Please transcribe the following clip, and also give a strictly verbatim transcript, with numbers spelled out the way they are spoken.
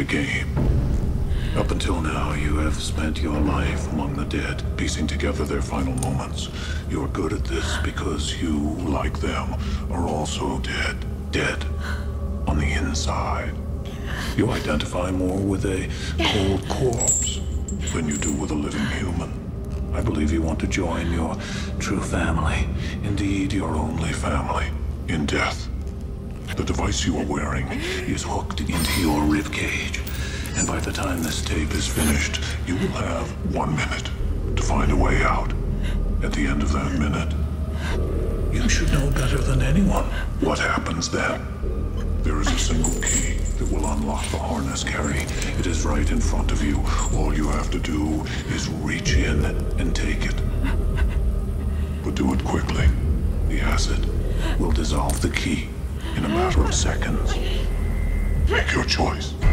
game. Up until now, you have spent your life among the dead, piecing together their final moments. You're good at this because you, like them, are also dead. Dead. On the inside. You identify more with a cold corpse than you do with a living human. I believe you want to join your true family. Indeed, your only family. In death. The device you are wearing is hooked into your ribcage. And by the time this tape is finished, you will have one minute to find a way out. At the end of that minute, you should know better than anyone what happens then. There is a single key that will unlock the harness, Carrie. It is right in front of you. All you have to do is reach in and take it. But do it quickly. The acid will dissolve the key in a matter of seconds. Make your choice.